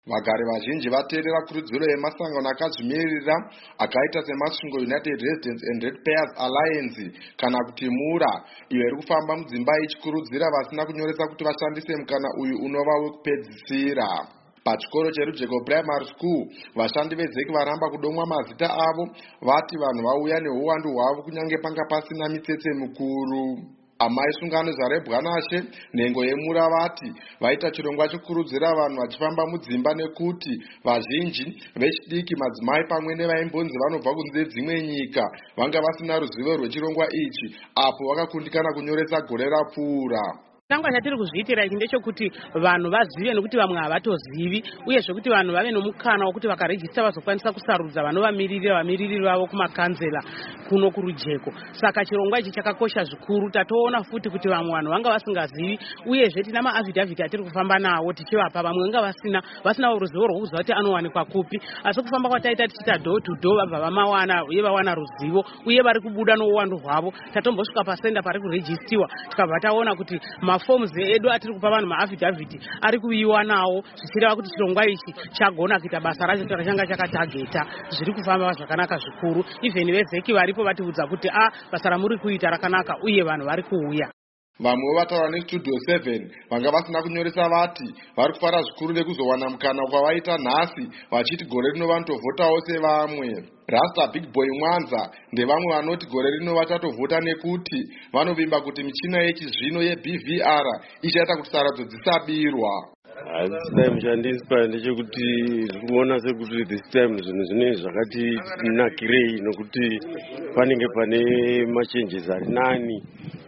Vagari vazhinji vateerera kurudziro yemasangano akazvimirira akaita semasvingo United Residents and Ratepayers Alliance kana kuti MURA, iyo iri kufamba mudzimba ichikurudzira vasina kunyoresa kuti vashandise mukana uyu unova wekupedzisira. Pachikoro cheRujeko Primary School, vashandi vezeki varamba kudomwa mazita avo, vati vanhu vauya neuwandu hwavo kunyange panga pasina mitsetse mikuru. Amai sungano zvarebwanashe nhengo yeMURA vati vaita chirongwa chekurudzira vanhu vachifamba mudzimba nekuti vazhinji vechidiki, madzimai pamwe nevaimbonzi vanobva kunze dzimwe nyika vanga vasina ruzivo rwechirongwa ichi, apo vakakundikana kunyoresa gore rapfuura. Chirongwa chatiri kuzviitira ichi ndechekuti vanhu vazive nekuti vamwe havatozivi, uye zvekuti vanhu vave nomukana wekuti vakarejista vazokwanisa kusarudza vanomiririri vavo kumakanzela kuno kurujeko. Saka chirongwa ichi chakakosha zvikuru. Tatoona futi kuti vamwe vanhu vanga vasingazivi, uyezve tina maafidhavhiti atiri kufamba nawo tichivapa, vamwe vanga vasina ruzivo rwokuziva kuti anowanikwa kupi, asi kufamba kwataita tichita door to door vabva vamawana uye vawana ruzivo uye vari kubuda nouwandu hwavo. Tatombosvika pasenda pari kurejistiwa tikabva taona kuti mafoms edu atiri kupa vanhu maafidhavhiti ari kuiwa nawo, zvichireva kuti chirongwa ichi chagona kuita basa racho changa chakatageta, zviri kufamba zvakanaka zvikuru. Even vezeki varipo vatiudza kuti basa ramuri kuita rakanaka uye vanhu vari kuuya. Vamwe vataura neStudio 7 vanga vasina kunyoresa vati vari kufara zvikuru nekuzowana mukana kwavaita nhasi, vachiti gore rino vanotovhotawo sevamwe. Rasta Big Boy Mwanza ndevamwe vanoti gore rino vachatovhota nekuti vanovimba kuti michina yechizvino yeBVR ichaita kuti saradzo dzisabirwa. This time chandispa ndechekuti zvirikuona sekuti this time zvinhu zvine zvakati nakirei, nokuti panenge pane machanges ari nani.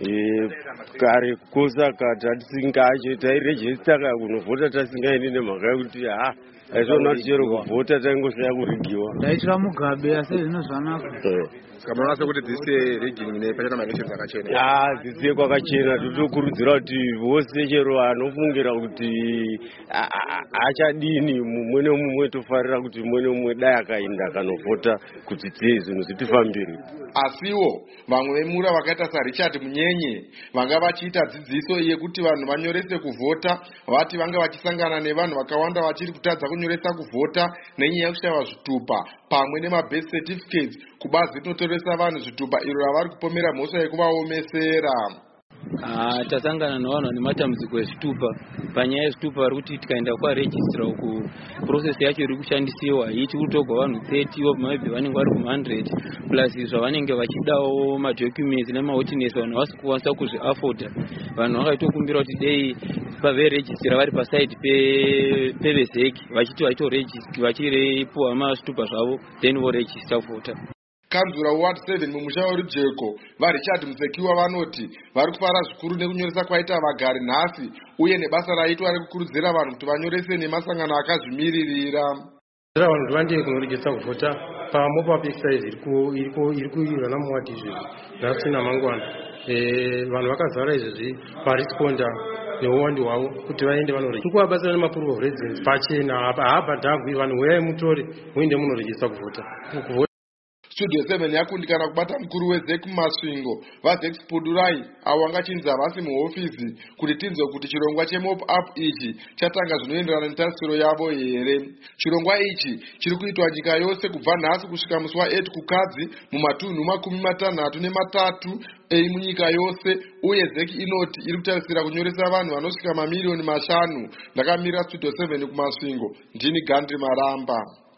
Kare kusaka tatisingacho tairejista kunovhota tasingaendi nemhaka yekuti aizvona tichero kuvhota taingoshaya kurigiwa. Ndaitira Mugabe asi zvino zvanaka. Saka sekuti dzise rigging nepachana maelection akachena. Dzise kwakachena. Totokurudzira kuti vose chero anofungira kuti achadini mumwe nemumwe tofarira kuti mumwe nemumwe dai akaenda kanovhota kuti zvinhu zvitifambire. Asiwo vamwe veMURA vakaita saRichard Munyenye vanga vachiita dzidziso yekuti vanhu vanyorese kuvhota, vati vanga vachisangana nevanhu vakawanda vachiri kutadza kunyoresa kuvhota nenyaya yekushaya zvitupa pamwe nemabirth certificates kubazi rinotoresa vanhu zvitupa iro ravari kupomera mhosva yekuvaomesera. Tasangana nevanhu vane matambudziko ezvitupa. Panyaya yezvitupa vari kuti tikaenda kwaregistira uku process yacho iri kushandisiwa haiti kutogwa vanhu 30 maybe vanenge vari ku100 plus zvavanenge vachidawo madocuments nemawitness vanhu vasi kukwanisa kuzviafoda. Vanhu vakaitokumbira kuti dei paveregistira vari pasaidi pevezeki vachiti vachirepuwa mazvitupa zvavo then voregista kuvhota. Kanzura Ward 7 mumusha weRujeko vaRichard Musekiwa vanoti vari kufara zvikuru nekunyoresa kwaita vagari nhasi uye nebasa raitwa rekukurudzira vanhu kuti vanyorese nemasangano akazvimiririra. Vanhu vande kunoregista kuvhota pamop-up exercise iri kuirana muwadi izvezvi nhasi namangwana. Vanhu vakazara izvezvi varesponda neuwandu hwavo kuti vaende vanoregista. Tiri kuvabatsira nemaproof of residence pachena, haabhadhagwi. Vanhu uyai mutore muende munoregista kuvhota. Studio 7 yakundikana kubata mukuru wezeki mumasvingo vaZeki Pudurai avo vangachinzi havasi muhofisi kuti tinzwe kuti chirongwa chemop-up ichi chatanga zvinoenderana netarisiro yavo here. Chirongwa ichi chiri kuitwa nyika yose kubva nhasi kusvika musi wa8 kukadzi mumatunhu 63 munyika yose, uye zeki inoti iri kutarisira kunyoresa vanhu vanosvika mamiliyoni 5. Ndakamirira Studio 7 kumasvingo, ndini Gandhi Maramba.